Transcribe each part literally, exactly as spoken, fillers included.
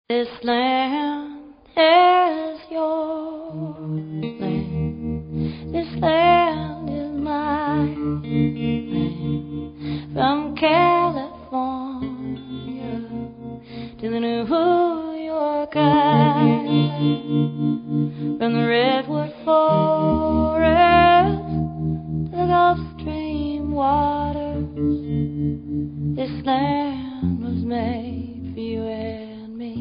This land is your land. This land is my land. From California to the New York Island. From the redwood forest to the Gulf Stream waters. This land was made for you and me.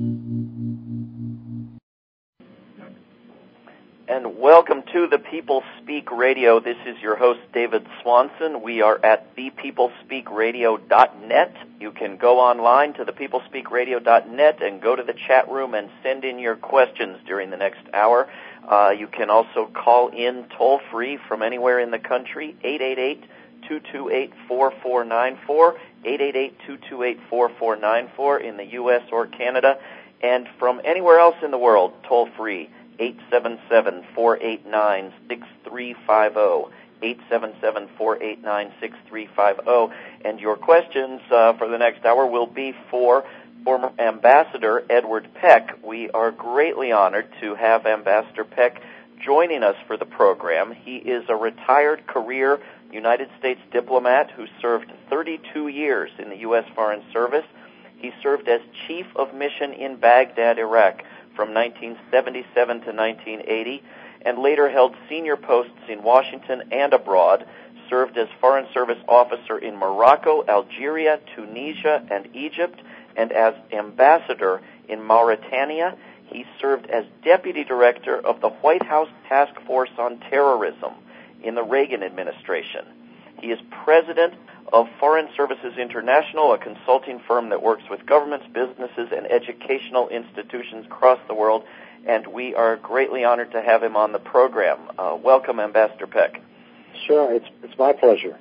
And welcome to The People Speak Radio. This is your host, David Swanson. We are at the people speak radio dot net. You can go online to the people speak radio dot net and go to the chat room and send in your questions during the next hour. Uh, you can also call in toll-free from anywhere in the country, eight eight eight, two two eight, four four nine four, eight eight eight, two two eight, four four nine four in the U S or Canada, and from anywhere else in the world, toll-free, eight seven seven, four eight nine, six three five zero, eight seven seven, four eight nine, six three five zero. And your questions uh, for the next hour will be for former Ambassador Edward Peck. We are greatly honored to have Ambassador Peck joining us for the program. He is a retired career United States diplomat who served thirty-two years in the U S Foreign Service. He served as Chief of Mission in Baghdad, Iraq, from nineteen seventy-seven to nineteen eighty, and later held senior posts in Washington and abroad, served as Foreign Service officer in Morocco, Algeria, Tunisia, and Egypt, and as ambassador in Mauritania. He served as Deputy Director of the White House Task Force on Terrorism in the Reagan administration. He is president of Foreign Services International, a consulting firm that works with governments, businesses, and educational institutions across the world, and we are greatly honored to have him on the program. Uh, welcome, Ambassador Peck. Sure, it's it's my pleasure.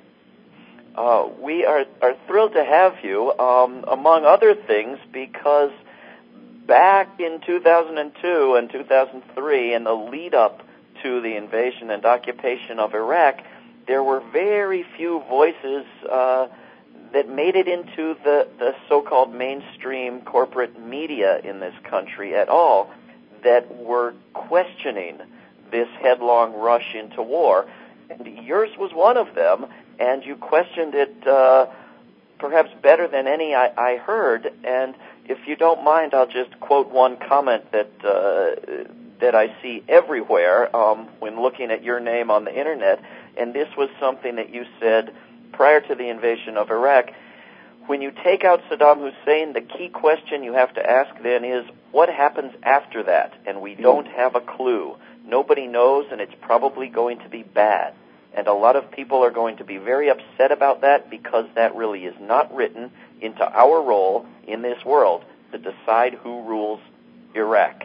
Uh, we are, are thrilled to have you, um, among other things, because back in two thousand two and two thousand three, in the lead-up to the invasion and occupation of Iraq, there were very few voices uh, that made it into the, the so-called mainstream corporate media in this country at all that were questioning this headlong rush into war. And yours was one of them, and you questioned it uh, perhaps better than any I, I heard. And if you don't mind, I'll just quote one comment that uh, that I see everywhere um, when looking at your name on the Internet. And this was something that you said prior to the invasion of Iraq. When you take out Saddam Hussein, the key question you have to ask then is, what happens after that? And we don't have a clue. Nobody knows, and it's probably going to be bad. And a lot of people are going to be very upset about that because that really is not written into our role in this world to decide who rules Iraq.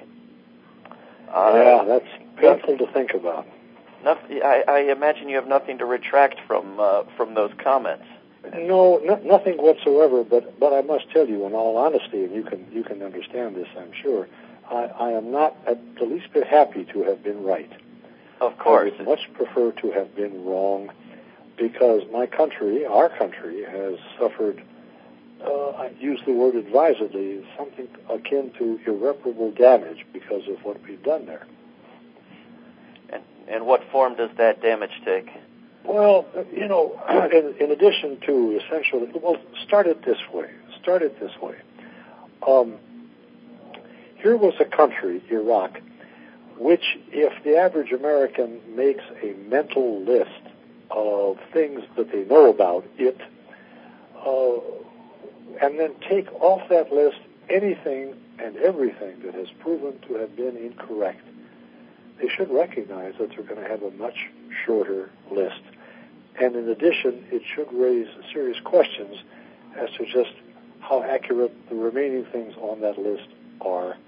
Uh, yeah, that's painful to think about. Nothing, I, I imagine you have nothing to retract from uh, from those comments. No, no, nothing whatsoever. But but I must tell you, in all honesty, and you can you can understand this, I'm sure. I, I am not at the least bit happy to have been right. Of course, I would much prefer to have been wrong, because my country, our country, has suffered. Uh, I use the word advisedly, something akin to irreparable damage because of what we've done there. And, and what form does that damage take? Well, you know, in, in addition to essentially, well, start it this way. Start it this way. Um, here was a country, Iraq, which, if the average American makes a mental list of things that they know about it, uh, and then take off that list anything and everything that has proven to have been incorrect, they should recognize that they're going to have a much shorter list. And in addition, it should raise serious questions as to just how accurate the remaining things on that list are.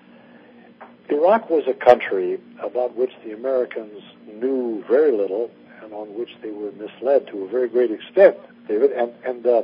Iraq was a country about which the Americans knew very little and on which they were misled to a very great extent, David. And, and uh,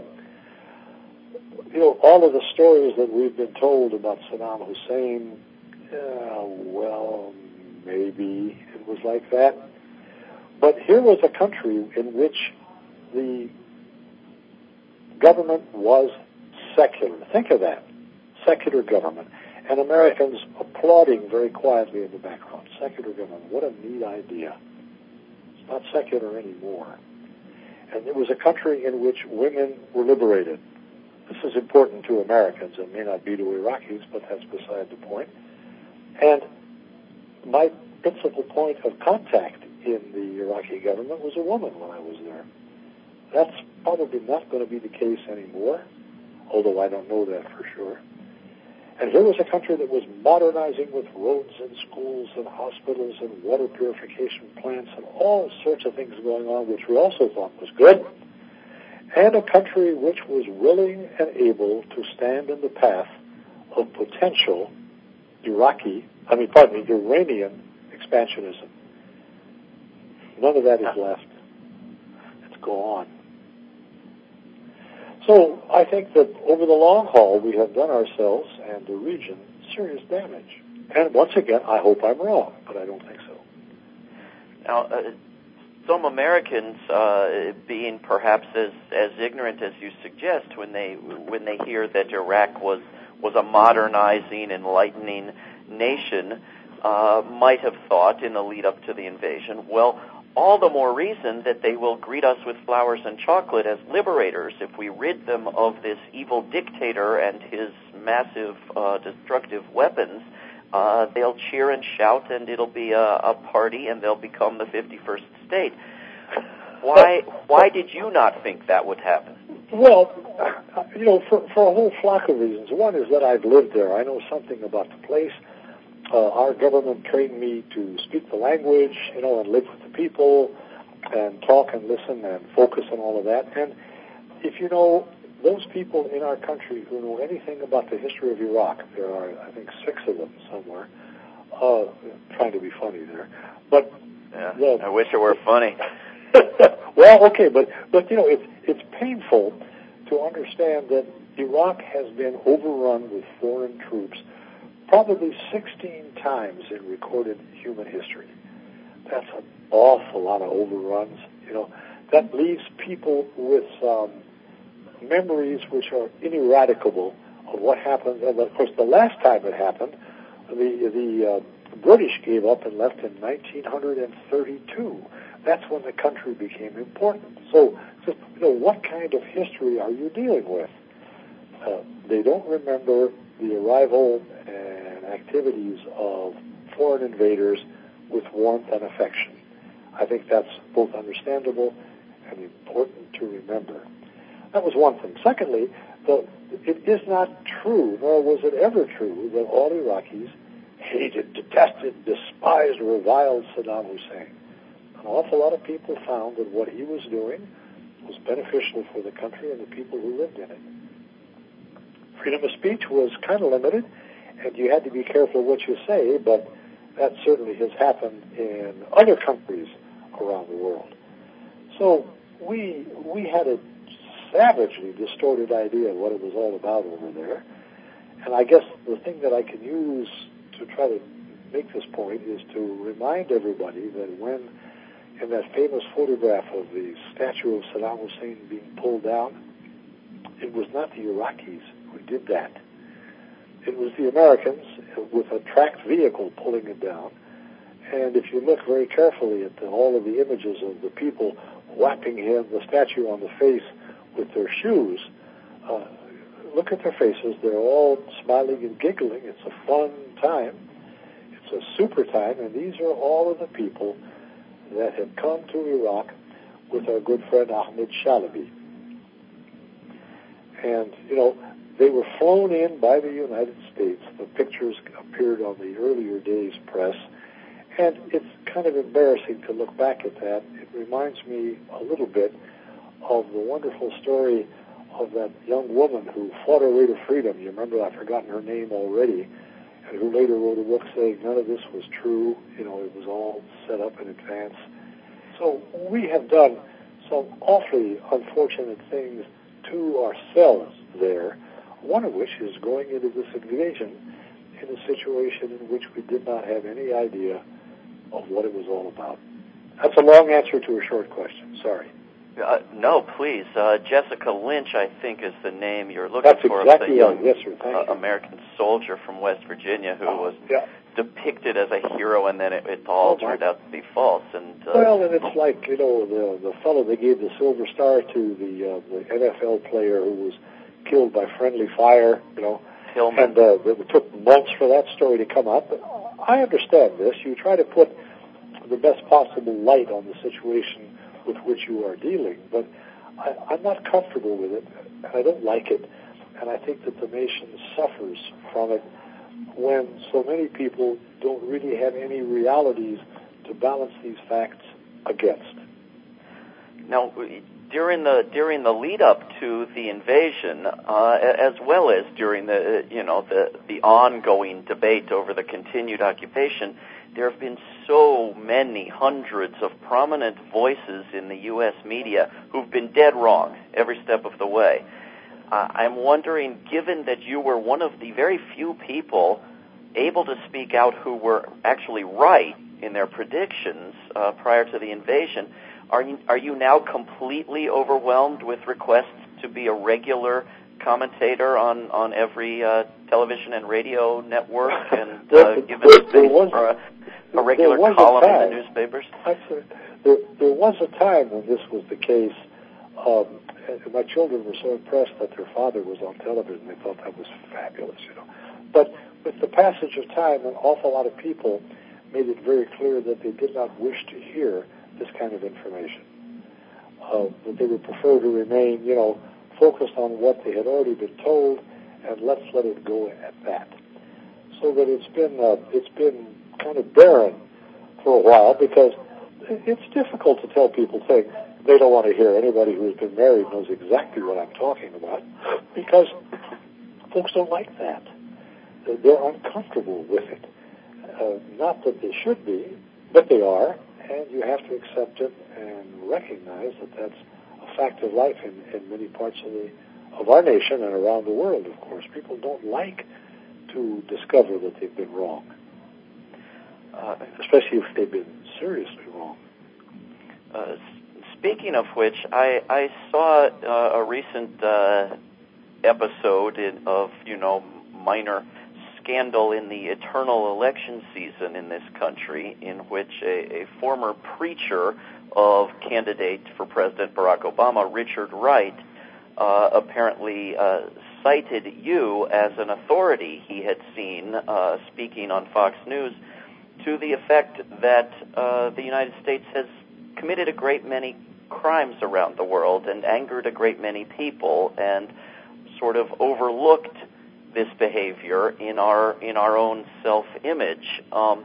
you know, all of the stories that we've been told about Saddam Hussein, uh, well, maybe it was like that. But here was a country in which the government was secular. Think of that, secular government. and Americans applauding very quietly in the background. Secular government, what a neat idea. It's not secular anymore. And it was a country in which women were liberated. This is important to Americans. It may not be to Iraqis, but that's beside the point. And my principal point of contact in the Iraqi government was a woman when I was there. That's probably not going to be the case anymore, although I don't know that for sure. And here was a country that was modernizing with roads and schools and hospitals and water purification plants and all sorts of things going on, which we also thought was good. And a country which was willing and able to stand in the path of potential Iraqi, I mean, pardon me, Iranian expansionism. None of that is left. It's gone. So I think that over the long haul, we have done ourselves and the region serious damage. And once again, I hope I'm wrong, but I don't think so. Now, uh, some Americans, uh, being perhaps as, as ignorant as you suggest, when they when they hear that Iraq was was a modernizing, enlightening nation, uh, might have thought in the lead up to the invasion, well, all the more reason that they will greet us with flowers and chocolate as liberators if we rid them of this evil dictator and his massive uh, destructive weapons. Uh, they'll cheer and shout, and it'll be a, a party, and they'll become the fifty-first state. Why? Why did you not think that would happen? Well, you know, for, for a whole flock of reasons. One is that I've lived there. I know something about the place. Uh, our government trained me to speak the language, you know, and live with the people, and talk and listen and focus on all of that. And if you know those people in our country who know anything about the history of Iraq, there are, I think, six of them somewhere, uh, trying to be funny there. But yeah, the, I wish it were funny. Well, okay, but, but, you know, it's, it's painful to understand that Iraq has been overrun with foreign troops probably sixteen times in recorded human history. That's an awful lot of overruns, you know. That leaves people with um, memories which are ineradicable of what happened. And, of course, the last time it happened, the, the uh, British gave up and left in nineteen thirty-two. That's when the country became important. So, just, you know, what kind of history are you dealing with? Uh, they don't remember the arrival and activities of foreign invaders with warmth and affection. I think that's both understandable and important to remember. That was one thing. Secondly, the, it is not true, nor was it ever true, that all Iraqis hated, detested, despised, reviled Saddam Hussein. An awful lot of people found that what he was doing was beneficial for the country and the people who lived in it. Freedom of speech was kind of limited, and you had to be careful what you say, but that certainly has happened in other countries around the world. So we we had a savagely distorted idea of what it was all about over there, and I guess the thing that I can use to try to make this point is to remind everybody that when, in that famous photograph of the statue of Saddam Hussein being pulled down, it was not the Iraqis who did that. It was the Americans with a tracked vehicle pulling it down. And if you look very carefully at the, all of the images of the people whapping him, the statue on the face with their shoes, uh, look at their faces. They're all smiling and giggling. It's a fun time. It's a super time. And these are all of the people that had come to Iraq with our good friend Ahmed Shalabi. And, you know, they were flown in by the United States. The pictures appeared on the earlier days press. And it's kind of embarrassing to look back at that. It reminds me a little bit of the wonderful story of that young woman who fought her way to freedom. You remember, I've forgotten her name already, and who later wrote a book saying none of this was true. You know, it was all set up in advance. So we have done some awfully unfortunate things to ourselves there, one of which is going into this invasion in a situation in which we did not have any idea of what it was all about. That's a long answer to a short question. Sorry. Uh, no, please. Uh, Jessica Lynch, I think, is the name you're looking That's for. Exactly the young right. Yes, sir. Thank uh, you. American soldier from West Virginia who Oh, was yeah. depicted as a hero, and then it, it all Oh, turned my. out to be false. And uh, Well, and it's like, you know, the the fellow they gave the Silver Star to, the uh, the N F L player who was killed by friendly fire, you know, Tillman. and uh, it took months for that story to come up. But I understand this. You try to put the best possible light on the situation with which you are dealing, but I, I'm not comfortable with it, and I don't like it, and I think that the nation suffers from it when so many people don't really have any realities to balance these facts against. Now, during the during the lead up to the invasion, uh, as well as during the you know the the ongoing debate over the continued occupation, there have been so many hundreds of prominent voices in the U S media who've been dead wrong every step of the way. Uh, I'm wondering, given that you were one of the very few people able to speak out who were actually right in their predictions uh, prior to the invasion, are you, are you now completely overwhelmed with requests to be a regular commentator on, on every uh, television and radio network and uh, given space for a, a regular column in the newspapers? Actually, there, there was a time when this was the case. Um, and my children were so impressed that their father was on television. They thought that was fabulous, you know. But with the passage of time, an awful lot of people made it very clear that they did not wish to hear this kind of information. Uh, that they would prefer to remain, you know, focused on what they had already been told, and let's let it go at that. So that it's been uh, it's been kind of barren for a while, because it's difficult to tell people things. They don't want to hear. Anybody who's been married knows exactly what I'm talking about, because folks don't like that. They're uncomfortable with it. Uh, not that they should be, but they are, and you have to accept it and recognize that that's a fact of life in, in many parts of the of our nation and around the world, of course. People don't like to discover that they've been wrong, uh, especially if they've been seriously wrong. Uh, speaking of which, I, I saw uh, a recent uh, episode in, of, you know, minor scandal in the eternal election season in this country, in which a, a former preacher of candidate for President Barack Obama, Richard Wright, uh, apparently uh, cited you as an authority he had seen uh, speaking on Fox News, to the effect that uh, the United States has committed a great many crimes around the world and angered a great many people, and sort of overlooked this behavior in our in our own self-image. Um,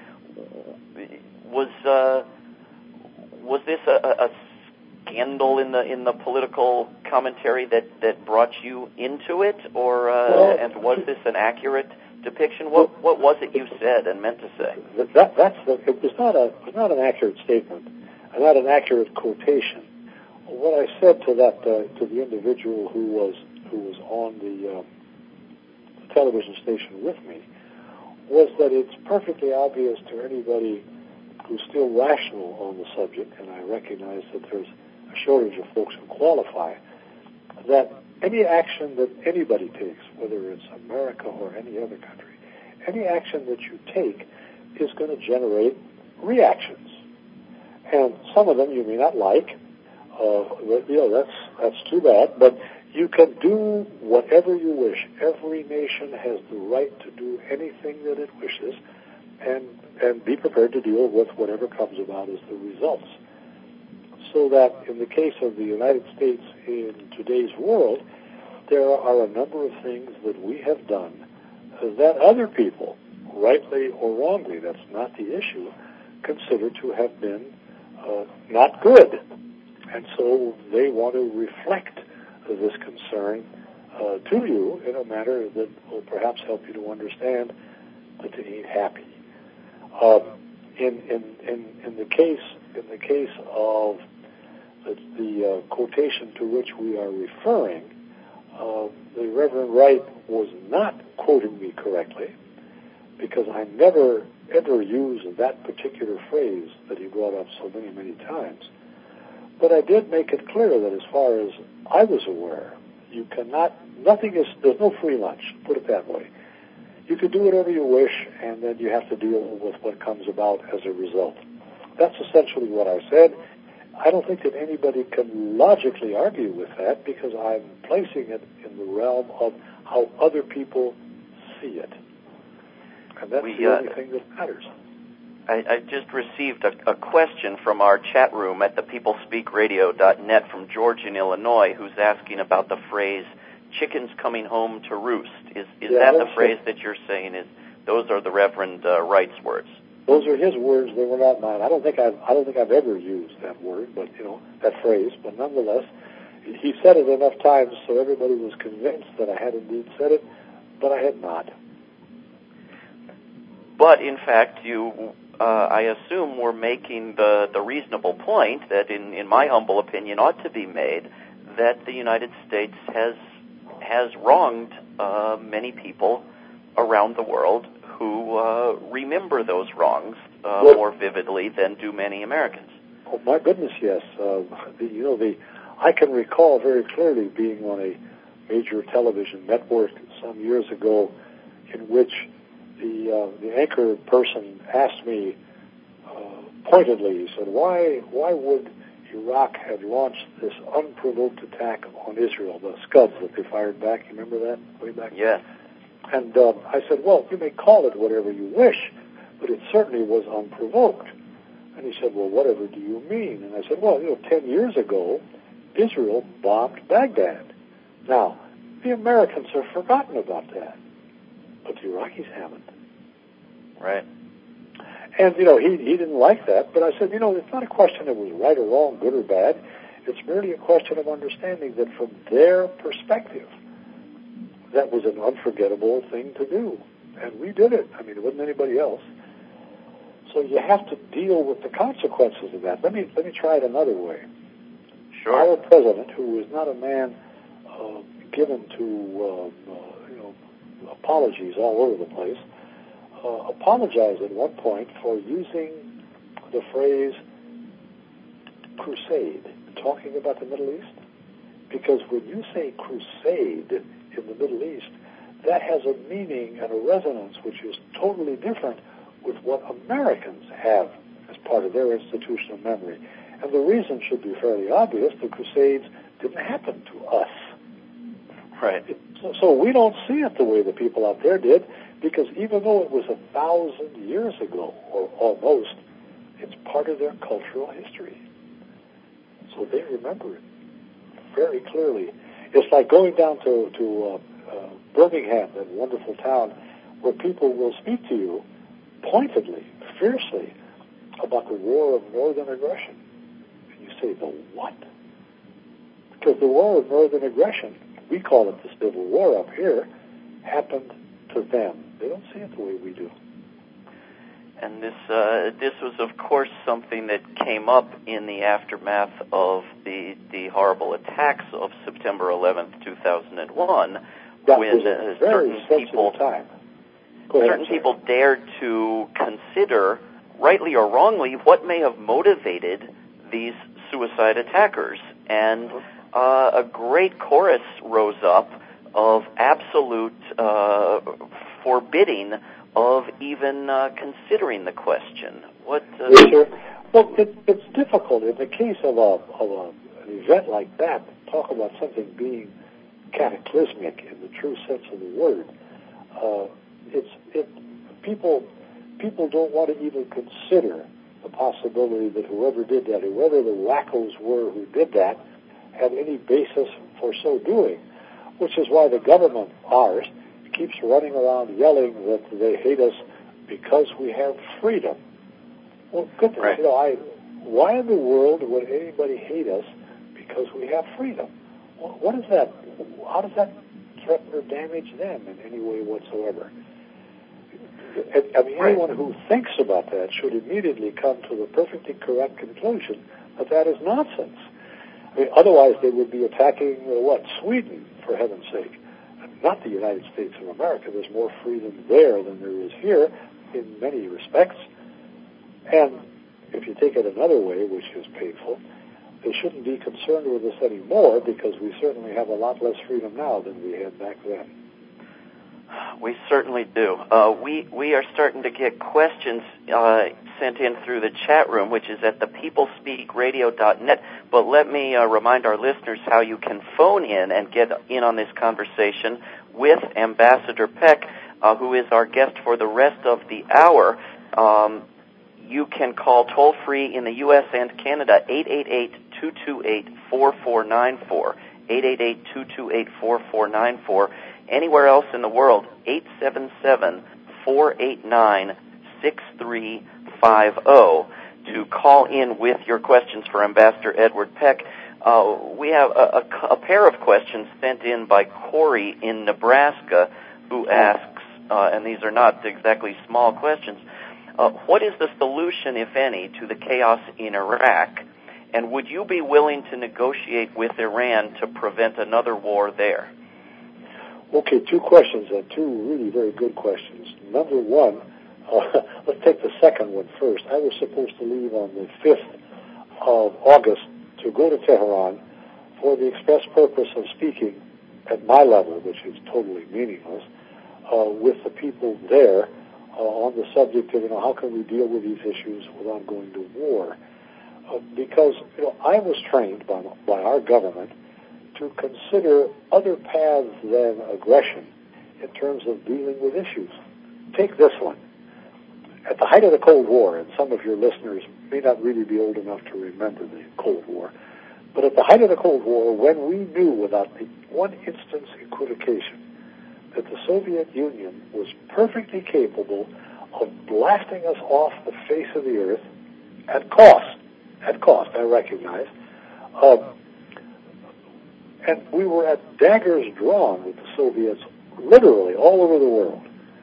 was uh, was this a, a scandal in the in the political commentary that, that brought you into it, or uh, well, and was this an accurate depiction? What what was it you said and meant to say? That that's the, it was not a it was not an accurate statement, and not an accurate quotation. What I said to that uh, to the individual who was who was on the, uh, the television station with me was that it's perfectly obvious to anybody who's still rational on the subject, and I recognize that there's a shortage of folks who qualify, that any action that anybody takes, whether it's America or any other country, any action that you take is going to generate reactions. And some of them you may not like. Uh, you know, that's, that's too bad, but you can do whatever you wish. Every nation has the right to do anything that it wishes, and, and be prepared to deal with whatever comes about as the results. So that in the case of the United States in today's world, there are a number of things that we have done that other people, rightly or wrongly, that's not the issue, consider to have been uh, not good. And so they want to reflect this concern uh, to you in a manner that will perhaps help you to understand that they ain't happy. Um, in, in, in, in the case in the case of the, the uh, quotation to which we are referring, uh, the Reverend Wright was not quoting me correctly, because I never ever use that particular phrase that he brought up so many, many times. But I did make it clear that as far as I was aware, you cannot, nothing is, there's no free lunch, put it that way. You can do whatever you wish, and then you have to deal with what comes about as a result. That's essentially what I said. I don't think that anybody can logically argue with that, because I'm placing it in the realm of how other people see it. And that's we, the uh, only thing that matters. I, I just received a, a question from our chat room at the people speak radio dot net from George in Illinois, who's asking about the phrase, chickens coming home to roost. Is, is Yeah, that the that's phrase it. that you're saying? Is Those are the Reverend uh, Wright's words? Those are his words. They were not mine. I don't think I've, I don't think I've ever used that word, but you know, that phrase. But nonetheless, he said it enough times so everybody was convinced that I had indeed said it, but I had not. But in fact, you, uh, I assume, were making the the reasonable point that, in in my humble opinion, ought to be made, that the United States has has wronged uh, many people around the world who uh, remember those wrongs uh, well, more vividly than do many Americans. Oh my goodness, yes. Uh, the, you know, the I can recall very clearly being on a major television network some years ago, in which the uh, the anchor person asked me uh, pointedly, he said, "Why why would Iraq have launched this unprovoked attack on Israel, the Scuds that they fired back? You remember that way back?" Yes. And uh, I said, "Well, you may call it whatever you wish, but it certainly was unprovoked." And he said, "Well, whatever do you mean?" And I said, "Well, you know, ten years ago, Israel bombed Baghdad. Now, the Americans have forgotten about that, but the Iraqis haven't." Right. And, you know, he, he didn't like that, but I said, you know, it's not a question of it was right or wrong, good or bad. It's merely a question of understanding that from their perspective, that was an unforgettable thing to do. And we did it. I mean, it wasn't anybody else. So you have to deal with the consequences of that. Let me let me try it another way. Sure. Our president, who was not a man uh, given to um, uh, you know apologies all over the place, uh, apologized at one point for using the phrase crusade, talking about the Middle East. Because when you say crusade in the Middle East, that has a meaning and a resonance which is totally different with what Americans have as part of their institutional memory. And the reason should be fairly obvious. The Crusades didn't happen to us. Right. It, so, so we don't see it the way the people out there did, because even though it was a thousand years ago, or almost, it's part of their cultural history. So they remember it very clearly. It's like going down to, to uh, uh, Birmingham, that wonderful town, where people will speak to you pointedly, fiercely, about the war of northern aggression. And you say, the what? Because the war of northern aggression, we call it the Civil War up here, happened to them. They don't see it the way we do. And this uh, this was, of course, something that came up in the aftermath of the the horrible attacks of September eleventh, two thousand one, That when was a uh, very certain sensitive people time. Go ahead, certain sorry. people dared to consider, rightly or wrongly, what may have motivated these suicide attackers. And uh, a great chorus rose up of absolute uh, forbidding of even uh, considering the question. What? Uh, Yes, sir. Well, it, it's difficult in the case of a of a, an event like that. Talk about something being cataclysmic in the true sense of the word. Uh, it's it. People people don't want to even consider the possibility that whoever did that, whoever the wackos were who did that, had any basis for so doing. Which is why the government, ours, keeps running around yelling that they hate us because we have freedom. Well, goodness, right. you know, I, why in the world would anybody hate us because we have freedom? What is that? How does that threaten or damage them in any way whatsoever? I mean, Right. anyone who thinks about that should immediately come to the perfectly correct conclusion that that is nonsense. I mean, otherwise they would be attacking, uh, what, Sweden, for heaven's sake. Not the United States of America. There's more freedom there than there is here in many respects. And if you take it another way, which is painful, they shouldn't be concerned with us anymore because we certainly have a lot less freedom now than we had back then. We certainly do. Uh, we we are starting to get questions uh, sent in through the chat room, which is at the people speak radio dot net. But let me uh, remind our listeners how you can phone in and get in on this conversation with Ambassador Peck, uh, who is our guest for the rest of the hour. Um, you can call toll-free in the U S and Canada, eight eight eight, two two eight, four four nine four, eight eight eight, two two eight, four four nine four. Anywhere else in the world, eight seven seven, four eight nine, six three five zero to call in with your questions for Ambassador Edward Peck. Uh, we have a, a, a pair of questions sent in by Corey in Nebraska, who asks, uh, and these are not exactly small questions, uh, what is the solution, if any, to the chaos in Iraq, and would you be willing to negotiate with Iran to prevent another war there? Okay, two questions, and two really very good questions. Number one, uh, let's take the second one first. I was supposed to leave on the fifth of August to go to Tehran for the express purpose of speaking at my level, which is totally meaningless, uh, with the people there uh, on the subject of, you know, how can we deal with these issues without going to war? Uh, because, you know, I was trained by, by our government to consider other paths than aggression in terms of dealing with issues. Take this one. At the height of the Cold War, and some of your listeners may not really be old enough to remember the Cold War, but at the height of the Cold War, when we knew without the one instant's equivocation that the Soviet Union was perfectly capable of blasting us off the face of the earth at cost, at cost, I recognize, um, and we were at daggers drawn with the Soviets literally all over the world.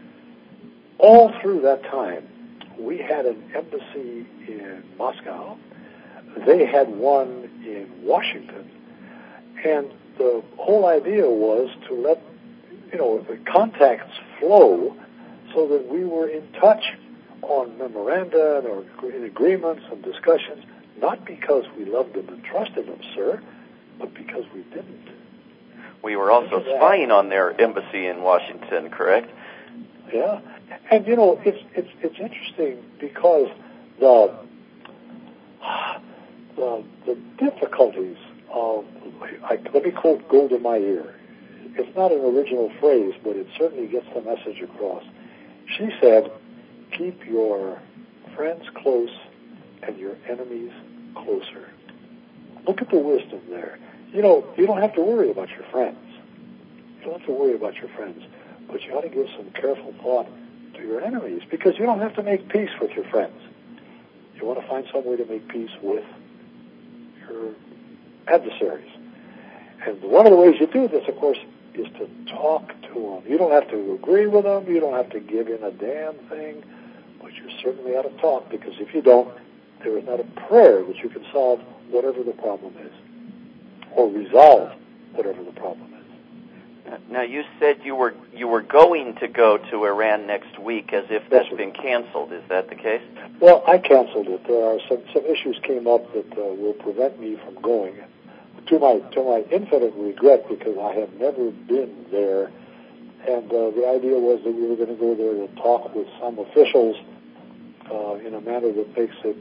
All through that time, we had an embassy in Moscow. They had one in Washington. And the whole idea was to let, you know, the contacts flow so that we were in touch on memoranda or in agreements and discussions, not because we loved them and trusted them, sir, but because we didn't. We were also spying on their embassy in Washington, correct? Yeah, and you know it's it's it's interesting because the the the difficulties of I, let me quote Golda Meir. It's not an original phrase, but it certainly gets the message across. She said, "Keep your friends close and your enemies closer." Look at the wisdom there. You know, you don't have to worry about your friends. You don't have to worry about your friends. But you ought to give some careful thought to your enemies because you don't have to make peace with your friends. You want to find some way to make peace with your adversaries. And one of the ways you do this, of course, is to talk to them. You don't have to agree with them. You don't have to give in a damn thing. But you certainly ought to talk because if you don't, there is not a prayer that you can solve whatever the problem is, or resolve whatever the problem is. Now, you said you were you were going to go to Iran next week, as if that's yes, been canceled. Is that the case? Well, I canceled it. There are some, some issues came up that uh, will prevent me from going, to my to my infinite regret, because I have never been there. And uh, the idea was that we were going to go there to talk with some officials uh, in a manner that makes it,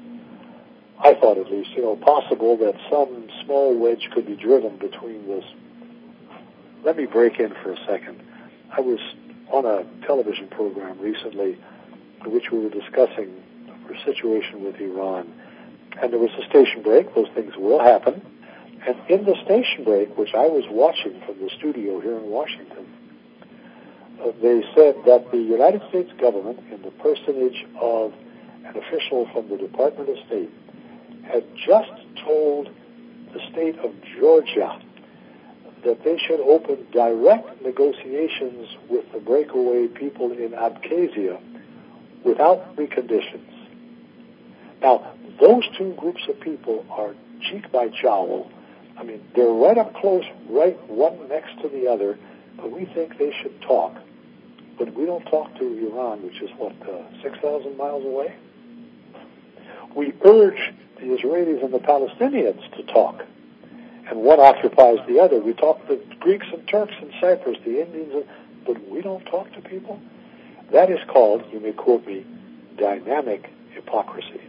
I thought at least, you know, possible that some small wedge could be driven between this. Let me break in for a second. I was on a television program recently in which we were discussing our situation with Iran. And there was a station break. Those things will happen. And in the station break, which I was watching from the studio here in Washington, uh, they said that the United States government, in the personage of an official from the Department of State, had just told the state of Georgia that they should open direct negotiations with the breakaway people in Abkhazia without preconditions. Now, those two groups of people are cheek by jowl. I mean, they're right up close, right one next to the other, but we think they should talk. But we don't talk to Iran, which is, what, uh, six thousand miles away? We urge the Israelis and the Palestinians to talk, and one occupies the other. We talk to the Greeks and Turks in Cyprus, the Indians, but we don't talk to people. That is called, you may quote me, dynamic hypocrisy.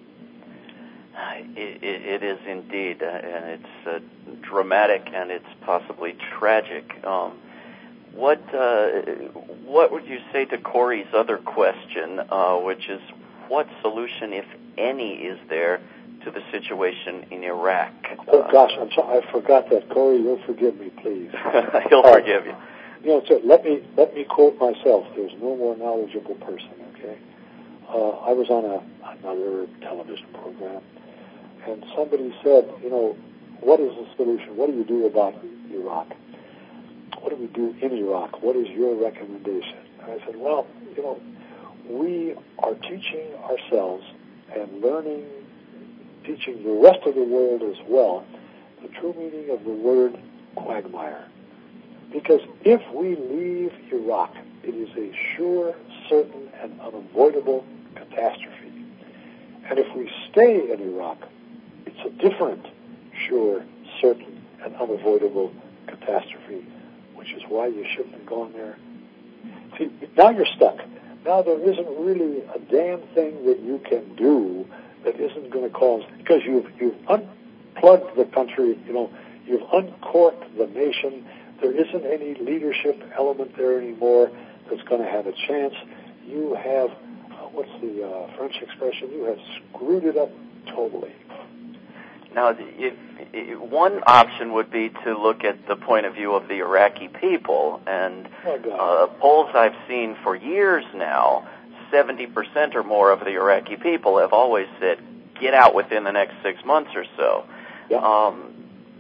It, it, it is indeed, uh, and it's uh, dramatic, and it's possibly tragic. Um, what uh, what would you say to Corey's other question, uh, which is, what solution, if any, is there to the situation in Iraq? Oh gosh, I'm sorry, I forgot that. Corey, you'll forgive me, please. He'll uh, forgive you. You know, so let me let me quote myself. There's no more knowledgeable person. Okay, uh, I was on a another television program, and somebody said, you know, what is the solution? What do you do about Iraq? What do we do in Iraq? What is your recommendation? And I said, well, you know, we are teaching ourselves and learning, teaching the rest of the world as well, the true meaning of the word quagmire. Because if we leave Iraq, it is a sure, certain, and unavoidable catastrophe. And if we stay in Iraq, it's a different, sure, certain, and unavoidable catastrophe, which is why you shouldn't have gone there. See, now you're stuck. Now there isn't really a damn thing that you can do that isn't going to cause, because you've, you've unplugged the country, you know, you've uncorked the nation. There isn't any leadership element there anymore that's going to have a chance. You have, uh, what's the uh, French expression? You have screwed it up totally. Now, if, if one option would be to look at the point of view of the Iraqi people, and uh, polls I've seen for years now, seventy percent or more of the Iraqi people have always said, get out within the next six months or so. Yeah. Um,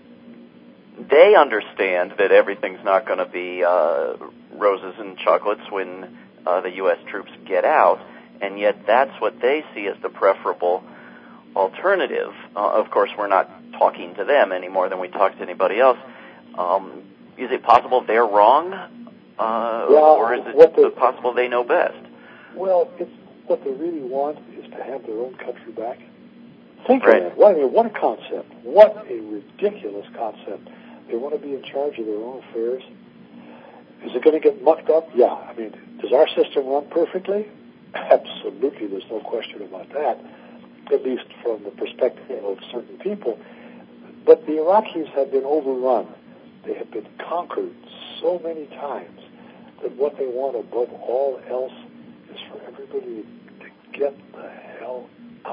they understand that everything's not going to be uh, roses and chocolates when uh, the U S troops get out, and yet that's what they see as the preferable alternative. Uh, of course, we're not talking to them any more than we talk to anybody else. Um, is it possible they're wrong, uh, well, or is it they, possible they know best? Well, it's, what they really want is to have their own country back. Think right. of that. What, I mean, what a concept. What a ridiculous concept. They want to be in charge of their own affairs. Is it going to get mucked up? Yeah. I mean, does our system run perfectly? Absolutely. There's no question about that, at least from the perspective of certain people. But the Iraqis have been overrun. They have been conquered so many times that what they want above all else is for everybody to get the hell out.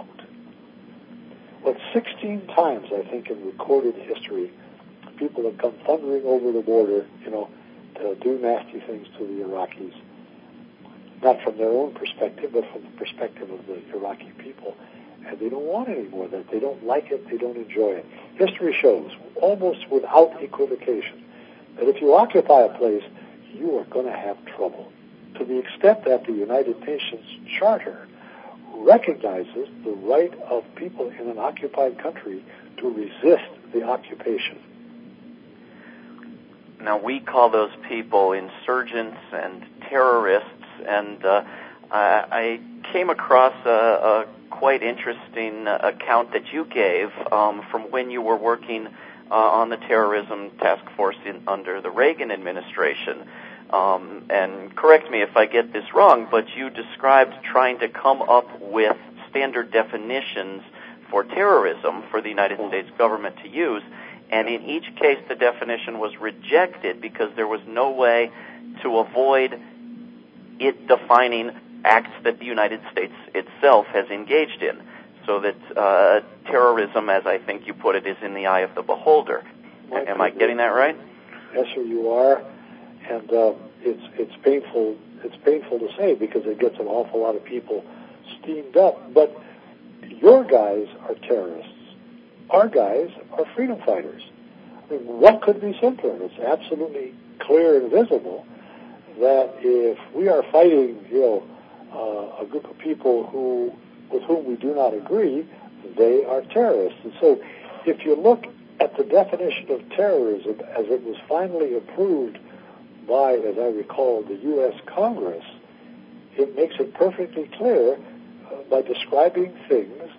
Well, sixteen times, I think, in recorded history, people have come thundering over the border, you know, to do nasty things to the Iraqis. Not from their own perspective, but from the perspective of the Iraqi people. And they don't want any more of that. They don't like it. They don't enjoy it. History shows, almost without equivocation, that if you occupy a place, you are going to have trouble. To the extent that the United Nations Charter recognizes the right of people in an occupied country to resist the occupation. Now, we call those people insurgents and terrorists, and uh, I came across a, a quite interesting account that you gave um, from when you were working uh, on the terrorism task force in, under the Reagan administration. Um, and correct me if I get this wrong, but you described trying to come up with standard definitions for terrorism for the United States government to use, and in each case the definition was rejected because there was no way to avoid it defining acts that the United States itself has engaged in, so that uh, terrorism, as I think you put it, is in the eye of the beholder. Well, Am I getting that right? Yes, sir, you are, and uh, it's it's painful. It's painful to say because it gets an awful lot of people steamed up. But your guys are terrorists. Our guys are freedom fighters. I mean, what could be simpler? It's absolutely clear and visible that if we are fighting, you know, uh, a group of people who, with whom we do not agree, they are terrorists. And so, if you look at the definition of terrorism as it was finally approved by, as I recall, the U S Congress, it makes it perfectly clear uh, by describing things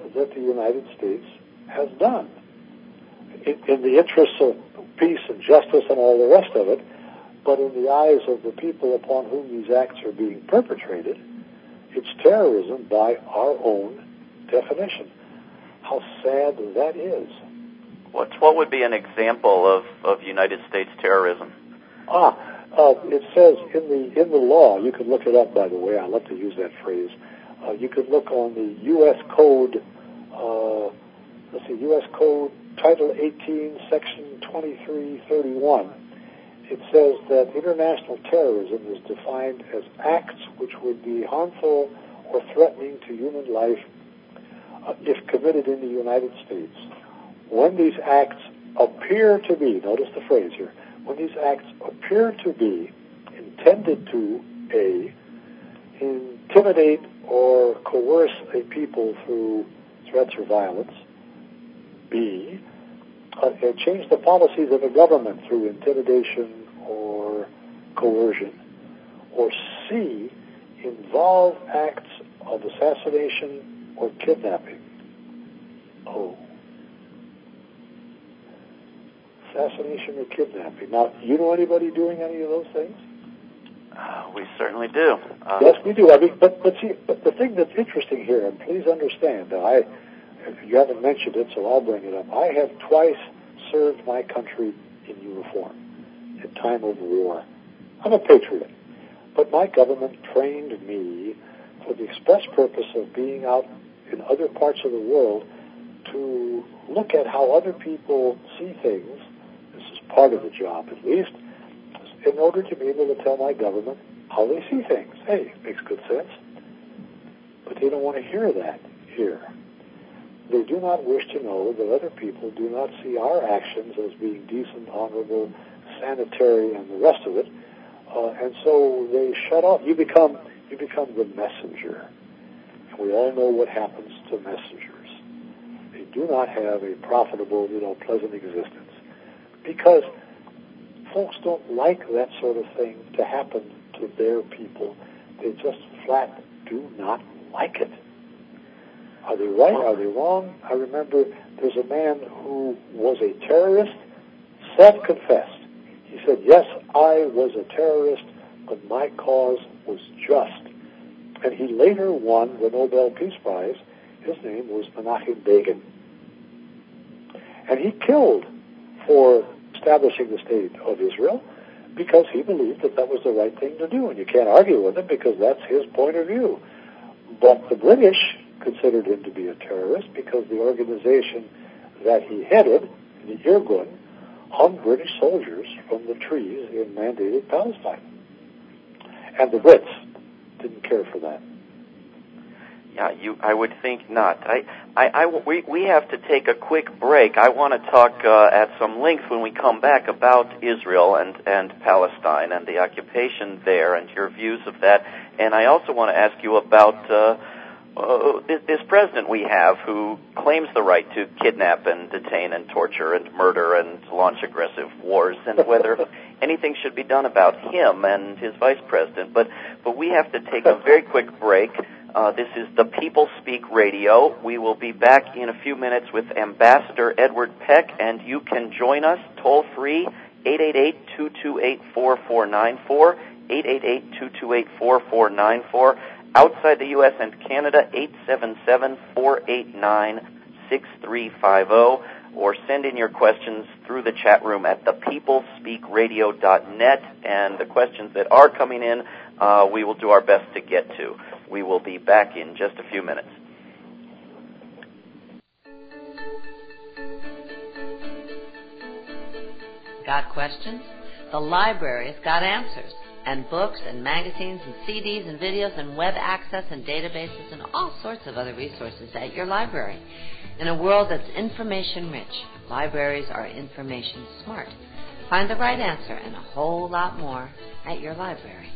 that the United States has done. In, in the interests of peace and justice and all the rest of it, but in the eyes of the people upon whom these acts are being perpetrated, it's terrorism by our own definition. How sad that is. What's, what would be an example of, of United States terrorism? Ah, uh, it says in the in the law, you can look it up, by the way, I love to use that phrase, uh, you could look on the U S Code, uh, let's see, U S Code Title eighteen, Section twenty-three thirty-one. It says that international terrorism is defined as acts which would be harmful or threatening to human life uh, if committed in the United States. When these acts appear to be, notice the phrase here, when these acts appear to be intended to, A, intimidate or coerce a people through threats or violence, B, uh, change the policies of a government through intimidation or coercion, or C, involve acts of assassination or kidnapping. Oh. Assassination or kidnapping. Now, you know anybody doing any of those things? Uh, we certainly do. Uh, yes, we do. I mean, but but see, but the thing that's interesting here, and please understand, I you haven't mentioned it, so I'll bring it up. I have twice served my country in uniform in time of war. I'm a patriot, but my government trained me for the express purpose of being out in other parts of the world to look at how other people see things. This is part of the job, at least, in order to be able to tell my government how they see things. Hey, makes good sense. But they don't want to hear that here. They do not wish to know that other people do not see our actions as being decent, honorable, sanitary, and the rest of it. Uh, and so they shut off. You become, you become the messenger. And we all know what happens to messengers. They do not have a profitable, you know, pleasant existence. Because folks don't like that sort of thing to happen to their people. They just flat do not like it. Are they right? Are they wrong? I remember there's a man who was a terrorist, self-confessed. He said, yes, I was a terrorist, but my cause was just. And he later won the Nobel Peace Prize. His name was Menachem Begin. And he killed for establishing the state of Israel because he believed that that was the right thing to do. And you can't argue with him because that's his point of view. But the British considered him to be a terrorist because the organization that he headed, the Irgun, hung British soldiers from the trees in mandated Palestine. And the Brits didn't care for that. Yeah, you. I would think not. I, I, I, we, we have to take a quick break. I want to talk uh, at some length when we come back about Israel and, and Palestine and the occupation there and your views of that. And I also want to ask you about uh, uh, this, this president we have who claims the right to kidnap and detain and torture and murder and launch aggressive wars, and whether anything should be done about him and his vice president. But, but we have to take a very quick break. Uh, this is the People Speak Radio. We will be back in a few minutes with Ambassador Edward Peck, and you can join us toll-free, eight eight eight, two two eight, four four nine four, eight eight eight, two two eight, four four nine four. Outside the U S and Canada, eight seven seven, four eight nine, six three five zero, or send in your questions through the chat room at the people speak radio dot net, and the questions that are coming in, uh, we will do our best to get to. We will be back in just a few minutes. Got questions? The library's got answers. And books and magazines and C Ds and videos and web access and databases and all sorts of other resources at your library. In a world that's information rich, libraries are information smart. Find the right answer and a whole lot more at your library.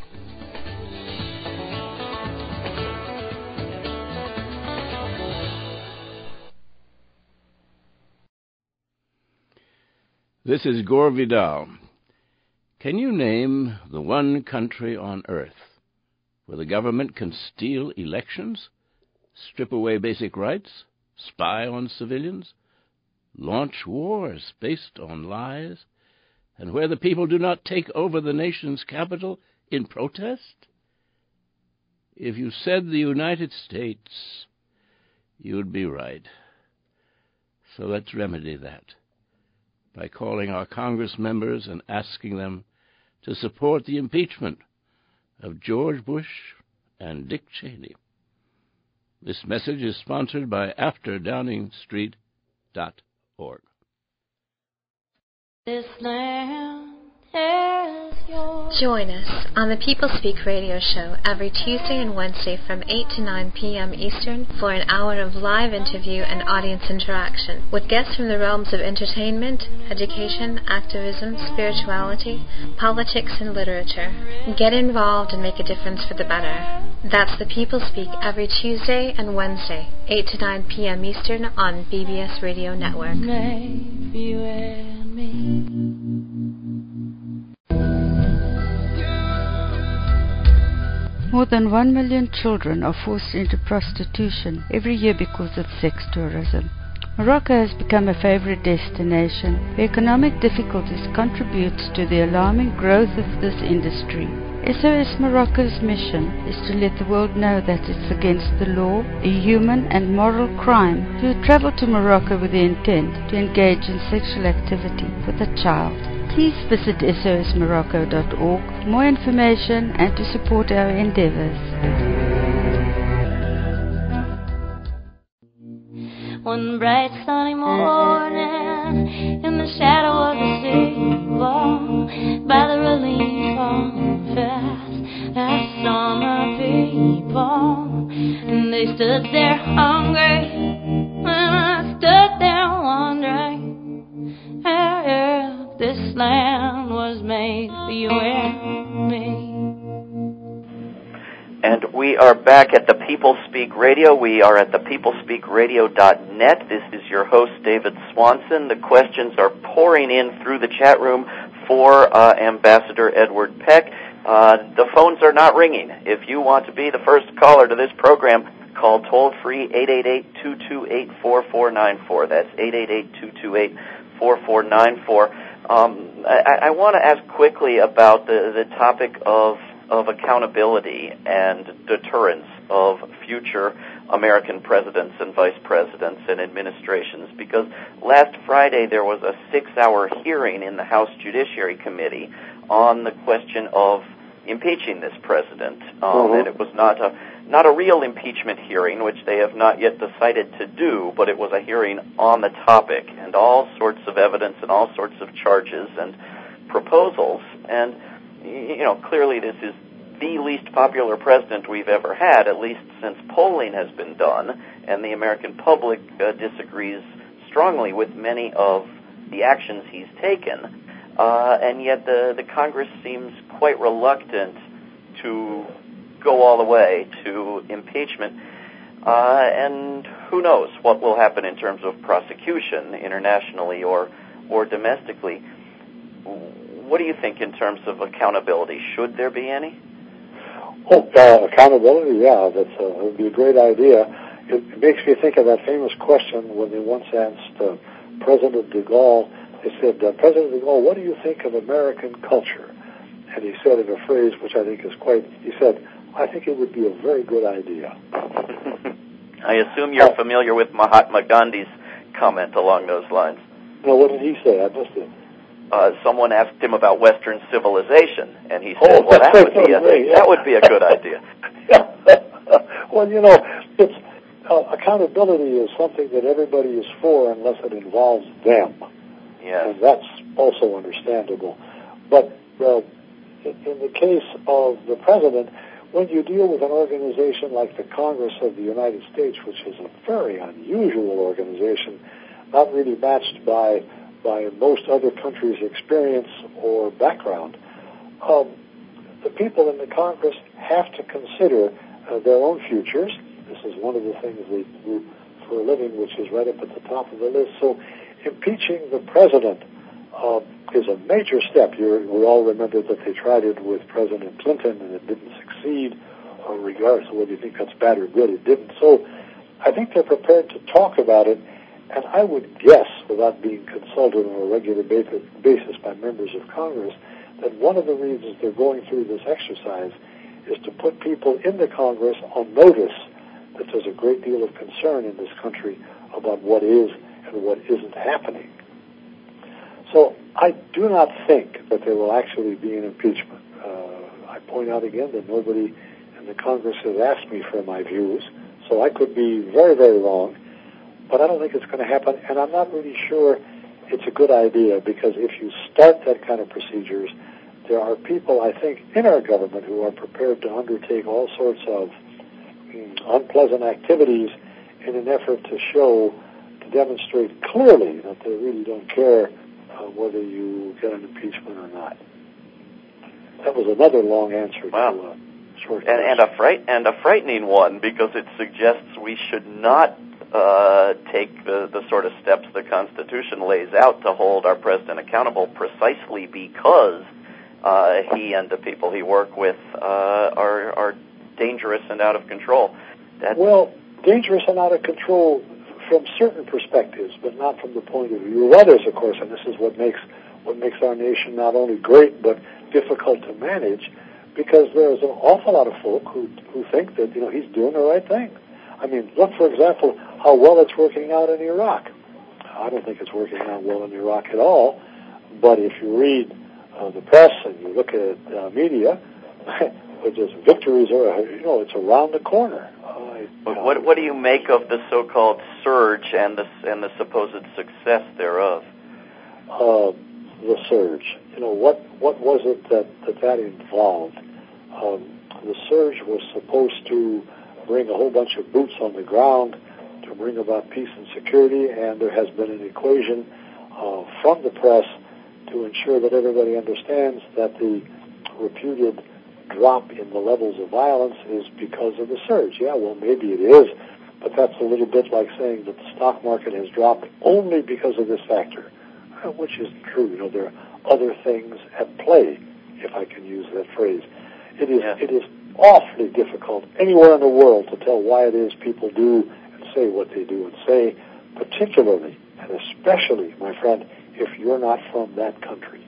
This is Gore Vidal. Can you name the one country on earth where the government can steal elections, strip away basic rights, spy on civilians, launch wars based on lies, and where the people do not take over the nation's capital in protest? If you said the United States, you'd be right. So let's remedy that by calling our Congress members and asking them to support the impeachment of George Bush and Dick Cheney. This message is sponsored by after downing street dot org. This land is yours. Join us on the People Speak radio show every Tuesday and Wednesday from eight to nine p.m. Eastern for an hour of live interview and audience interaction with guests from the realms of entertainment, education, activism, spirituality, politics, and literature. Get involved and make a difference for the better. That's the People Speak every Tuesday and Wednesday, eight to nine p.m. Eastern on B B S Radio Network. Maybe you and me. More than one million children are forced into prostitution every year because of sex tourism. Morocco has become a favorite destination where economic difficulties contributes to the alarming growth of this industry. S O S Morocco's mission is to let the world know that it's against the law, a human and moral crime, to travel to Morocco with the intent to engage in sexual activity with a child. Please visit S O S Morocco dot org for more information and to support our endeavors. One bright sunny morning, in the shadow of the sea, by the relief of fast, I saw my people, and they stood there hungry, and I stood there wondering, if this land was made for you and me. And we are back at the People Speak Radio. We are at the people speak radio dot net. This is your host, David Swanson. The questions are pouring in through the chat room for uh, Ambassador Edward Peck. Uh, the phones are not ringing. If you want to be the first caller to this program, call toll-free eight eight eight, two two eight, four four nine four. That's eight eight eight, two two eight, four four nine four. Um, I, I want to ask quickly about the, the topic of of accountability and deterrence of future American presidents and vice presidents and administrations, because last Friday there was a six-hour hearing in the House Judiciary Committee on the question of impeaching this president, um, mm-hmm. and it was not a not a real impeachment hearing, which they have not yet decided to do, but it was a hearing on the topic, and all sorts of evidence and all sorts of charges and proposals, and you know, clearly this is the least popular president we've ever had, at least since polling has been done, and the American public uh, disagrees strongly with many of the actions he's taken, uh, and yet the, the Congress seems quite reluctant to go all the way to impeachment, uh, and who knows what will happen in terms of prosecution internationally or, or domestically. What do you think in terms of accountability? Should there be any? Oh, uh, accountability, yeah, that's uh, that would be a great idea. It, it makes me think of that famous question when they once asked uh, President de Gaulle, they said, uh, President de Gaulle, what do you think of American culture? And he said in a phrase which I think is quite, he said, I think it would be a very good idea. I assume you're oh. familiar with Mahatma Gandhi's comment along those lines. No, what did he say? I missed it. Uh, someone asked him about Western civilization, and he said, oh, "Well, that would be a great, yeah. that would be a good idea." Yeah. Well, you know, it's uh, accountability is something that everybody is for unless it involves them. Yes. And that's also understandable. But uh, in, in the case of the president, when you deal with an organization like the Congress of the United States, which is a very unusual organization, not really matched by by most other countries' experience or background, um, the people in the Congress have to consider uh, their own futures. This is one of the things they do for a living, which is right up at the top of the list. So impeaching the president uh, is a major step. You're, we all remember that they tried it with President Clinton, and it didn't succeed, uh, regardless of whether you think that's bad or good, it didn't. So I think they're prepared to talk about it, and I would guess, without being consulted on a regular basis by members of Congress, that one of the reasons they're going through this exercise is to put people in the Congress on notice that there's a great deal of concern in this country about what is and what isn't happening. So I do not think that there will actually be an impeachment. Uh, I point out again that nobody in the Congress has asked me for my views, so I could be very, very wrong, but I don't think it's going to happen, and I'm not really sure it's a good idea, because if you start that kind of procedures, there are people, I think, in our government who are prepared to undertake all sorts of mm, unpleasant activities in an effort to show, to demonstrate clearly that they really don't care uh, whether you get an impeachment or not. That was another long answer wow. to a short and, and a fright and a frightening one, because it suggests we should not uh, take the, the sort of steps the Constitution lays out to hold our president accountable, precisely because uh, he and the people he work with uh, are are dangerous and out of control. That's well, dangerous and out of control from certain perspectives, but not from the point of view of others, of course. And this is what makes what makes our nation not only great but difficult to manage, because there's an awful lot of folk who who think that, you know, he's doing the right thing. I mean, look, for example, how well it's working out in Iraq. I don't think it's working out well in Iraq at all, but if you read uh, the press and you look at uh, media, just victories are, you know, it's around the corner. Uh, but what what do you make of the so-called surge and the and the supposed success thereof? Uh, the surge. You know, what what was it that that, that involved? Um, the surge was supposed to bring a whole bunch of boots on the ground to bring about peace and security, and there has been an equation uh, from the press to ensure that everybody understands that the reputed drop in the levels of violence is because of the surge. Yeah, well, maybe it is, but that's a little bit like saying that the stock market has dropped only because of this factor, which is true. You know, there are other things at play, if I can use that phrase. It is yeah. it is awfully difficult anywhere in the world to tell why it is people do and say what they do and say, particularly and especially, my friend, if you're not from that country.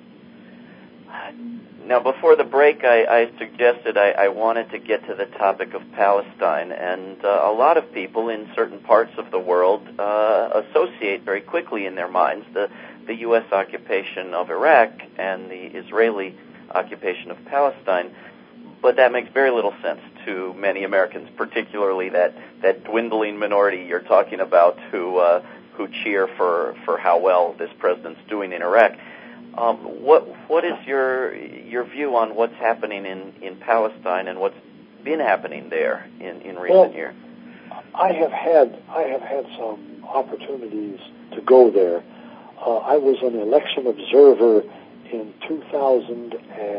Now, before the break, I, I suggested I, I wanted to get to the topic of Palestine, and uh, a lot of people in certain parts of the world uh, associate very quickly in their minds the, the U S occupation of Iraq and the Israeli occupation of Palestine, but that makes very little sense to many Americans, particularly that, that dwindling minority you're talking about who uh, who cheer for, for how well this president's doing in Iraq. Um, what what is your your view on what's happening in, in Palestine and what's been happening there in, in recent well, years? I have had I have had some opportunities to go there. Uh, I was an election observer in two thousand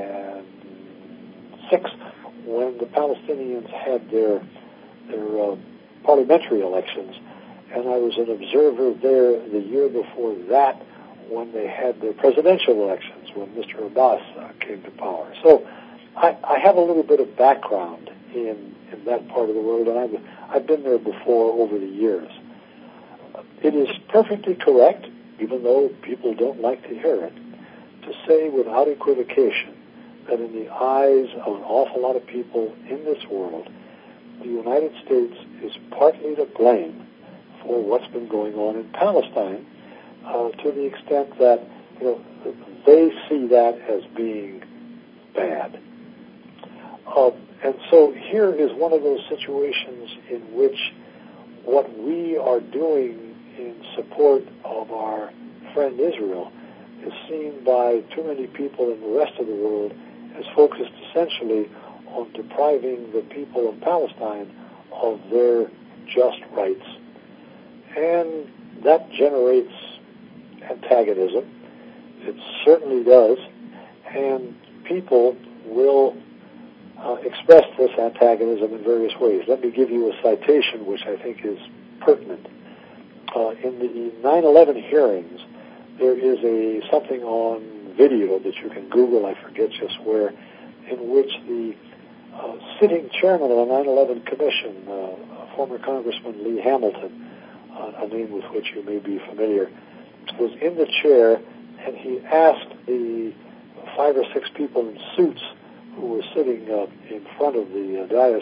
six when the Palestinians had their their uh, parliamentary elections, and I was an observer there the year before that when they had their presidential elections, when Mister Abbas uh, came to power. So I, I have a little bit of background in, in that part of the world, and I've, I've been there before over the years. It is perfectly correct, even though people don't like to hear it, to say without equivocation that in the eyes of an awful lot of people in this world, the United States is partly to blame for what's been going on in Palestine, Uh, to the extent that, you know, they see that as being bad. Uh, and so here is one of those situations in which what we are doing in support of our friend Israel is seen by too many people in the rest of the world as focused essentially on depriving the people of Palestine of their just rights. And that generates antagonism. It certainly does, and people will uh, express this antagonism in various ways. Let me give you a citation which I think is pertinent. Uh, in the nine eleven hearings, there is a something on video that you can Google, I forget just where, in which the uh, sitting chairman of the nine eleven Commission, uh, former Congressman Lee Hamilton, uh, a name with which you may be familiar, was in the chair, and he asked the five or six people in suits who were sitting uh, in front of the uh, dais,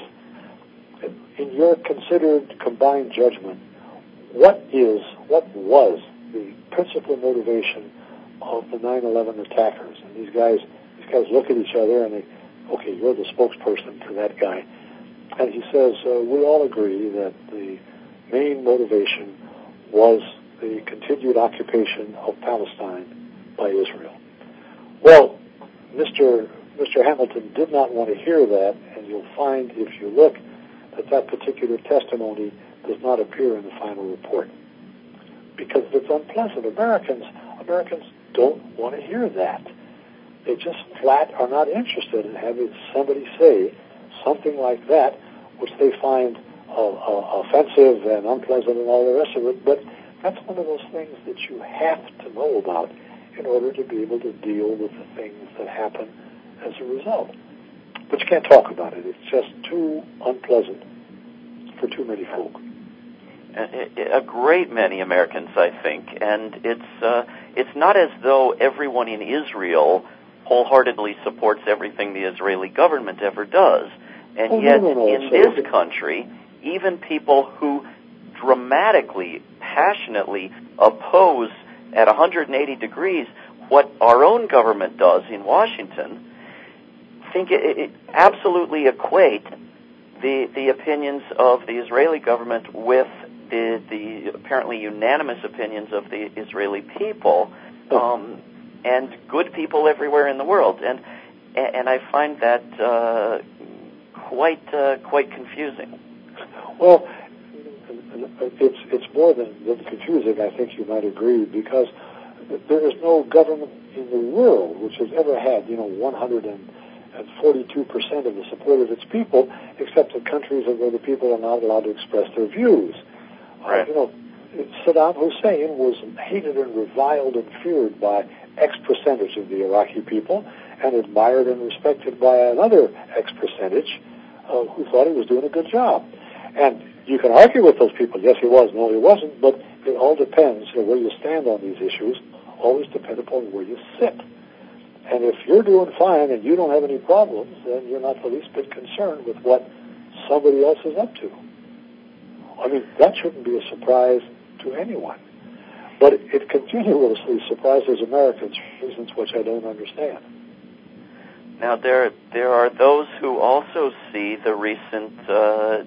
in your considered combined judgment, what is, what was the principal motivation of the nine eleven attackers? And these guys, these guys look at each other and they, okay, you're the spokesperson for that guy. And he says, uh, we all agree that the main motivation was the continued occupation of Palestine by Israel. Well, Mister Mister Hamilton did not want to hear that, and you'll find, if you look, that that particular testimony does not appear in the final report, because it's unpleasant. Americans, Americans don't want to hear that. They just flat are not interested in having somebody say something like that, which they find uh, uh, offensive and unpleasant and all the rest of it. But that's one of those things that you have to know about in order to be able to deal with the things that happen as a result. But you can't talk about it. It's just too unpleasant for too many folk. A great many Americans, I think, and it's uh, it's not as though everyone in Israel wholeheartedly supports everything the Israeli government ever does. And oh, yet, no, no, no. in so this country, even people who dramatically, passionately oppose at one hundred eighty degrees what our own government does in Washington, think it, it absolutely equate the the opinions of the Israeli government with the the apparently unanimous opinions of the Israeli people, um, and good people everywhere in the world, and and I find that uh, quite uh, quite confusing. Well, it's it's more than, than confusing. I think you might agree, because there is no government in the world which has ever had, you know, one hundred forty-two percent of the support of its people, except in countries where the people are not allowed to express their views. Right. Uh, you know, Saddam Hussein was hated and reviled and feared by X percentage of the Iraqi people, and admired and respected by another X percentage uh, who thought he was doing a good job. And you can argue with those people. Yes, he was. No, he wasn't. But it all depends, you know, where you stand on these issues. Always depend upon where you sit. And if you're doing fine and you don't have any problems, then you're not the least bit concerned with what somebody else is up to. I mean, that shouldn't be a surprise to anyone. But it, it continuously surprises Americans for reasons which I don't understand. Now, there there are those who also see the recent uh,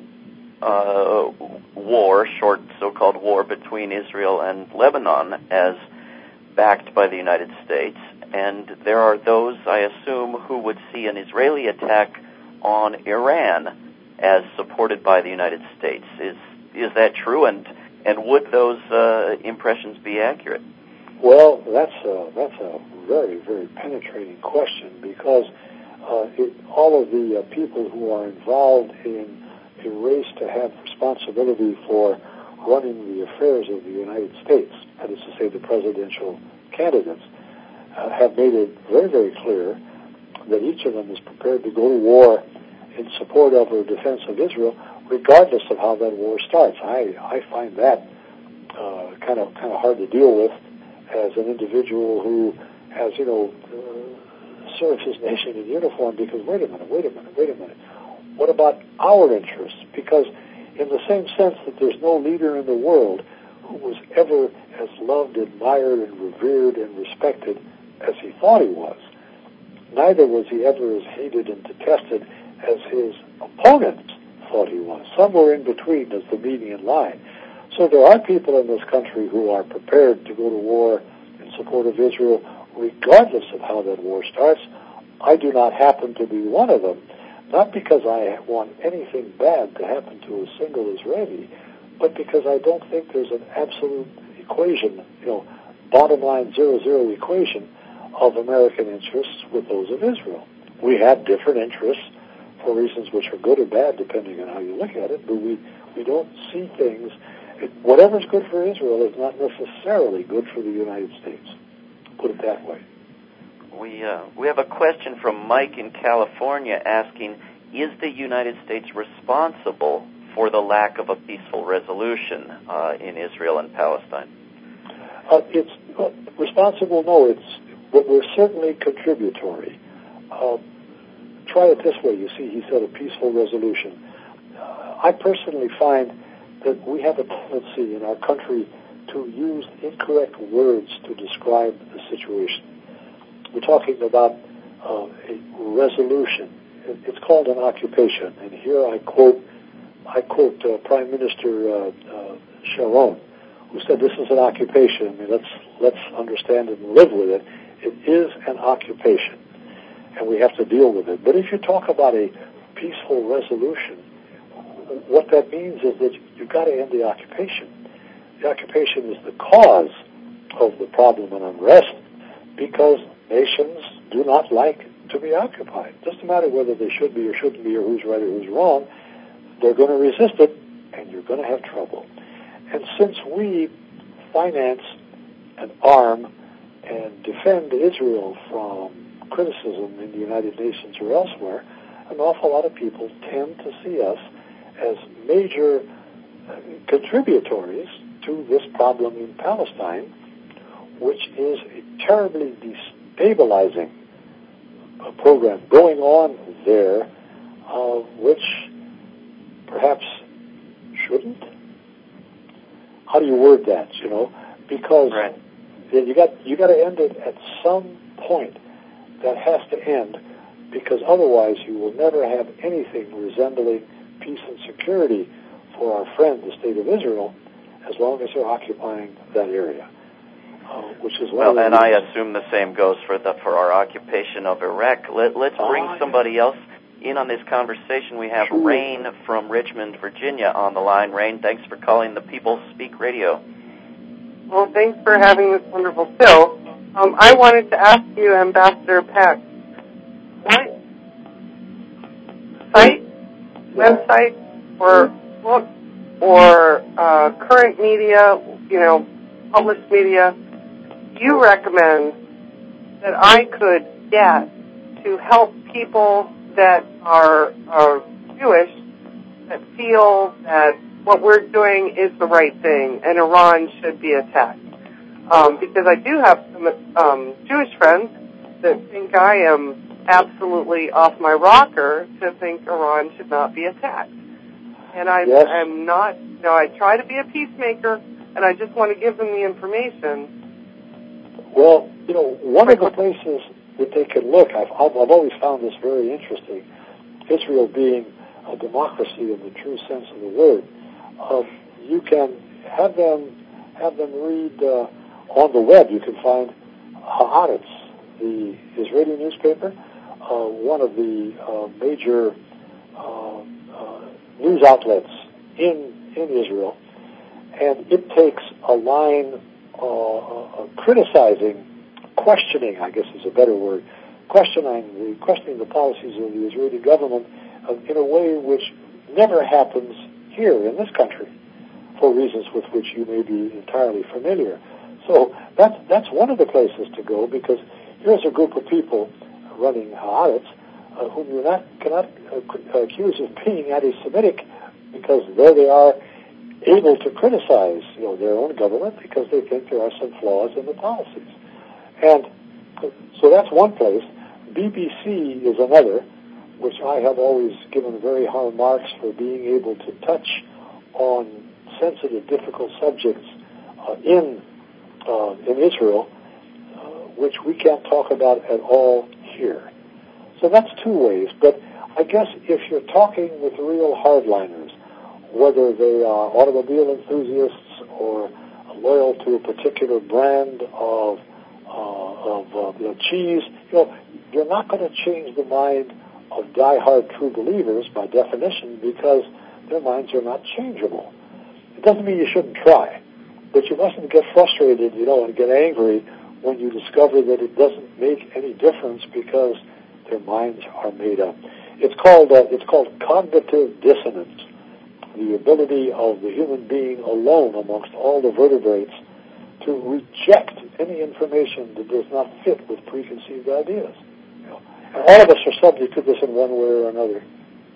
uh, war, short so-called war between Israel and Lebanon as backed by the United States. And there are those, I assume, who would see an Israeli attack on Iran as supported by the United States. Is is that true? And and would those uh, impressions be accurate? Well, that's a, that's a very, very penetrating question, because uh, it, all of the uh, people who are involved in a race to have responsibility for running the affairs of the United States, that is to say the presidential candidates, uh, have made it very, very clear that each of them is prepared to go to war in support of or defense of Israel, regardless of how that war starts. I, I find that uh, kind of kind of hard to deal with as an individual who has, you know, uh, served his nation in uniform, because wait a minute, wait a minute, wait a minute. What about our interests? Because in the same sense that there's no leader in the world who was ever as loved, admired, and revered and respected as he thought he was, neither was he ever as hated and detested as his opponents thought he was. Somewhere in between is the median line. So there are people in this country who are prepared to go to war in support of Israel, regardless of how that war starts. I do not happen to be one of them, not because I want anything bad to happen to a single Israeli, but because I don't think there's an absolute equation, you know, bottom line zero-zero equation of American interests with those of Israel. We have different interests for reasons which are good or bad, depending on how you look at it, but we, we don't see things. It, whatever's good for Israel is not necessarily good for the United States. Put it that way. We uh, we have a question from Mike in California asking, is the United States responsible for the lack of a peaceful resolution uh, in Israel and Palestine? Uh, it's uh, responsible, no, it's, but we're certainly contributory. Uh, try it this way, you see, he said a peaceful resolution. Uh, I personally find that we have a tendency in our country to use incorrect words to describe the situation. We're talking about uh, a resolution. It's called an occupation, and here I quote I quote uh, Prime Minister uh, uh, Sharon, who said this is an occupation. I mean, let's let's understand it and live with it. It is an occupation, and we have to deal with it. But if you talk about a peaceful resolution, what that means is that you've got to end the occupation. The occupation is the cause of the problem and unrest because nations do not like to be occupied. It doesn't matter whether they should be or shouldn't be or who's right or who's wrong. They're going to resist it, and you're going to have trouble. And since we finance and arm and defend Israel from criticism in the United Nations or elsewhere, an awful lot of people tend to see us as major contributories to this problem in Palestine, which is a terribly destabilizing uh, program going on there, uh, which perhaps shouldn't. How do you word that? You know, because right. you got you got to end it at some point. That has to end, because otherwise you will never have anything resembling peace and security for our friend, the State of Israel, as long as they're occupying that area, uh, which is one well. of the And reasons. I assume the same goes for the for our occupation of Iraq. Let, let's bring Ah, somebody else in on this conversation. We have Sure. Rain from Richmond, Virginia, on the line. Rain, thanks for calling the People Speak Radio. Well, thanks for having this wonderful show. Um, I wanted to ask you, Ambassador Peck, what site, website, or book, or uh, current media, you know, published media, do you recommend that I could get to help people that are, are Jewish, that feel that what we're doing is the right thing and Iran should be attacked? Um, because I do have some um, Jewish friends that think I am absolutely off my rocker to think Iran should not be attacked. And I, Yes. I'm not, you know, I try to be a peacemaker, and I just want to give them the information. Well, you know, one of the places that they can look, I've, I've always found this very interesting, Israel being a democracy in the true sense of the word, uh, you can have them have them read uh, on the web. You can find Haaretz, the Israeli newspaper, uh, one of the uh, major uh, uh, news outlets in in Israel, and it takes a line uh, uh, criticizing, questioning, I guess is a better word, questioning the questioning the policies of the Israeli government uh, in a way which never happens here in this country, for reasons with which you may be entirely familiar. So that's that's one of the places to go, because here's a group of people running Haaretz uh, whom you not cannot uh, accuse of being anti-Semitic, because there they are able to criticize, you know, their own government because they think there are some flaws in the policies. And so that's one place. B B C is another, which I have always given very high marks for being able to touch on sensitive, difficult subjects uh, in uh, in Israel, uh, which we can't talk about at all here. So that's two ways. But I guess if you're talking with real hardliners, whether they are automobile enthusiasts or loyal to a particular brand of uh, of uh, you know, cheese, you know, you're not going to change the mind of diehard true believers by definition, because their minds are not changeable. It doesn't mean you shouldn't try, but you mustn't get frustrated, you know, and get angry when you discover that it doesn't make any difference because their minds are made up. It's called uh, it's called cognitive dissonance, the ability of the human being alone amongst all the vertebrates to reject any information that does not fit with preconceived ideas. You know? And all of us are subject to this in one way or another.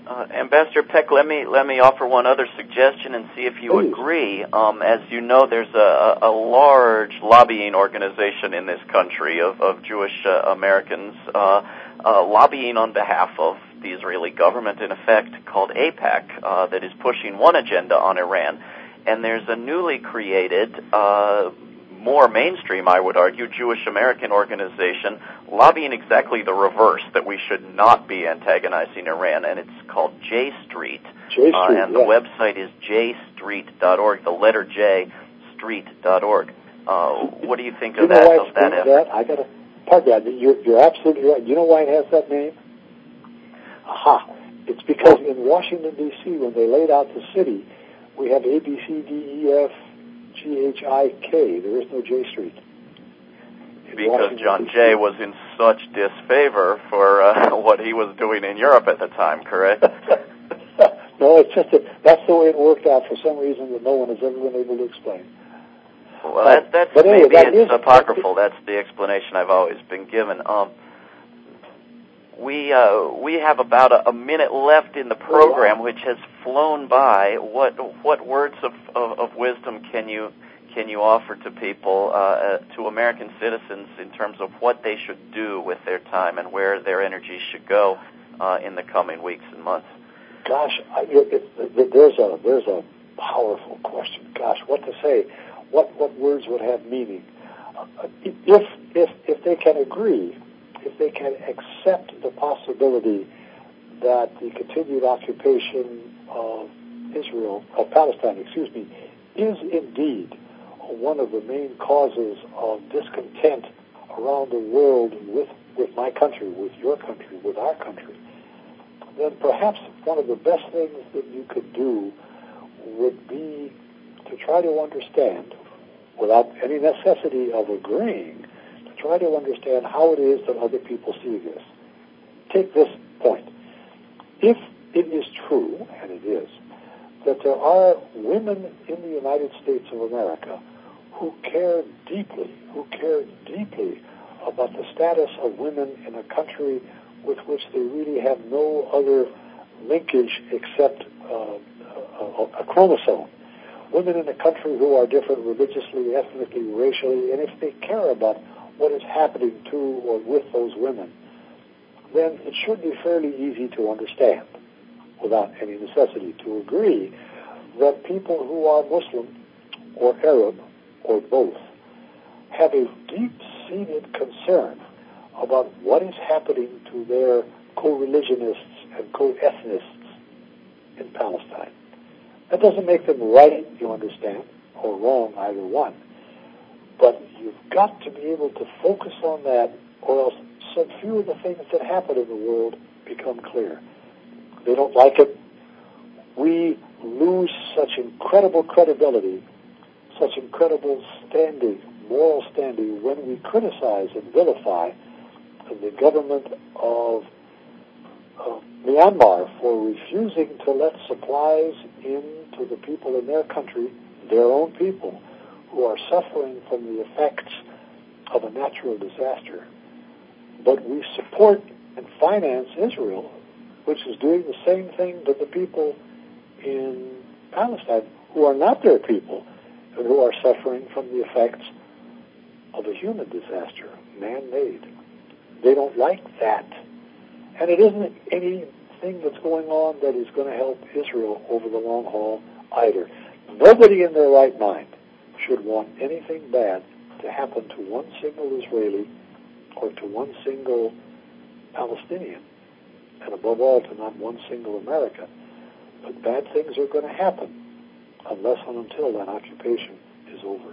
Uh, Ambassador Peck, let me let me offer one other suggestion and see if you Please. agree. Um, as you know, there's a, a large lobbying organization in this country of, of Jewish uh, Americans uh, uh, lobbying on behalf of the Israeli government, in effect, called AIPAC, uh, that is pushing one agenda on Iran. And there's a newly created, uh, more mainstream, I would argue, Jewish American organization lobbying exactly the reverse, that we should not be antagonizing Iran, and it's called J Street. J Street, uh, and yeah. the website is j street dot org, the letter J, street dot org. Uh, what do you think you of know that? why Of it's that named effort? that? I got to part that. You're, you're absolutely right. You know why it has that name? Aha. It's because in Washington, D C, when they laid out the city, we have A, B, C, D, E, F, G, H, I, K. There is no J Street. In Because Washington, John D C Jay was in such disfavor for uh, what he was doing in Europe at the time, correct? No, it's just that that's the way it worked out for some reason that no one has ever been able to explain. Well, that, that's But anyway, maybe that it's is- apocryphal. That's the explanation I've always been given. Um, we uh, we have about a, a minute left in the program, which has flown by. What what words of, of, of wisdom can you can you offer to people, uh, uh, to American citizens, in terms of what they should do with their time and where their energy should go uh, in the coming weeks and months? Gosh, I, it, it, there's a there's a powerful question. Gosh, what to say? What what words would have meaning? Uh, if if if they can agree, if they can accept the possibility that the continued occupation of Israel, of Palestine, excuse me, is indeed one of the main causes of discontent around the world with with my country, with your country, with our country, then perhaps one of the best things that you could do would be to try to understand, without any necessity of agreeing, to try to understand how it is that other people see this. Take this point. If it is true, and it is, that there are women in the United States of America who care deeply, who care deeply about the status of women in a country with which they really have no other linkage except uh, a, a chromosome. Women in a country who are different religiously, ethnically, racially, and if they care about what is happening to or with those women, then it should be fairly easy to understand, without any necessity to agree, that people who are Muslim or Arab or both have a deep-seated concern about what is happening to their co-religionists and co-ethnists in Palestine. That doesn't make them right, you understand, or wrong, either one. But you've got to be able to focus on that, or else so few of the things that happen in the world become clear. They don't like it. We lose such incredible credibility, such incredible standing, moral standing, when we criticize and vilify the government of uh, Myanmar for refusing to let supplies into the people in their country, their own people, who are suffering from the effects of a natural disaster. But we support and finance Israel, which is doing the same thing to the people in Palestine, who are not their people, and who are suffering from the effects of a human disaster, man-made. They don't like that. And it isn't anything that's going on that is going to help Israel over the long haul either. Nobody in their right mind should want anything bad to happen to one single Israeli or to one single Palestinian, and above all to not one single American. But bad things are going to happen unless and until that occupation is over.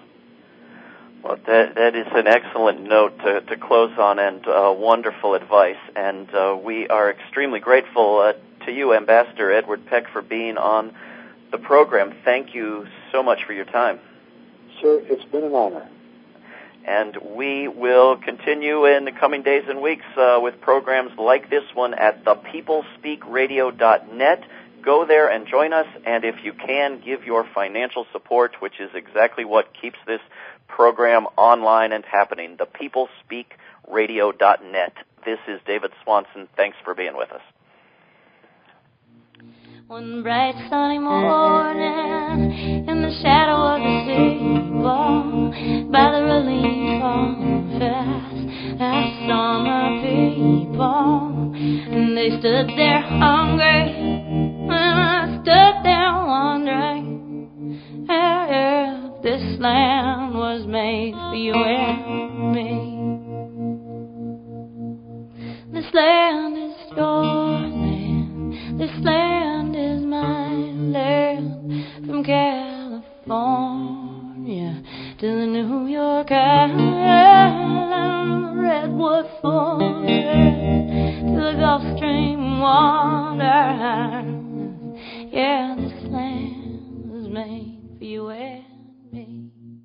Well, that, that is an excellent note to, to close on, and uh, wonderful advice. And uh, we are extremely grateful uh, to you, Ambassador Edward Peck, for being on the program. Thank you so much for your time. Sir, it's been an honor. And we will continue in the coming days and weeks uh, with programs like this one at the people speak radio dot net. Go there and join us, and if you can, give your financial support, which is exactly what keeps this program online and happening, the people speak radio dot net. This is David Swanson. Thanks for being with us. One bright sunny morning, in the shadow of the steeple, by the Rolling Pond Fest, I saw my people, and they stood there hungry, and I stood there wondering if this land was made for you and me. This land is your land, this land is my land, from California to the New York Island, redwood forest to the Gulf Stream water. Yeah, this land was made for you and me.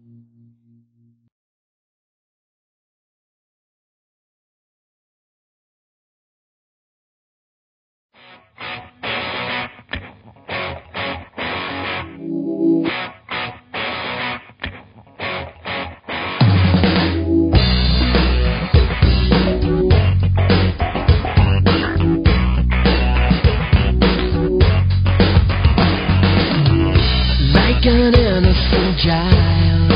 An innocent child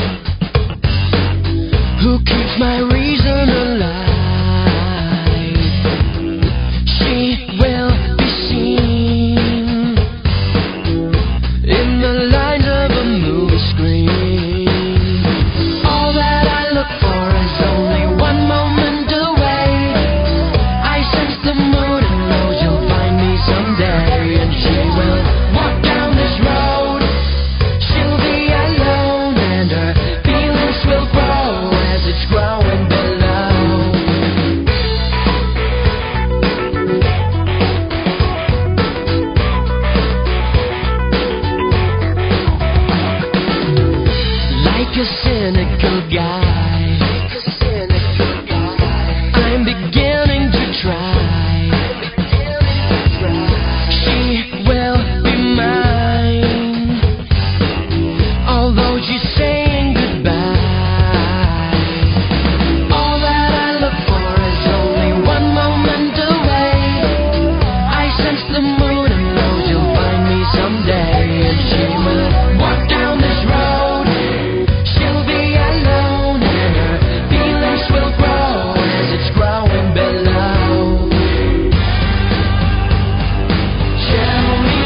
who keeps my reason alive. She will be seen in the lines of a movie screen. All that I look for is only one moment away. I sense the mood and know you'll find me someday, and she will walk down this road. She'll be alone and her feelings will grow as it's growing below. Like a cynical guy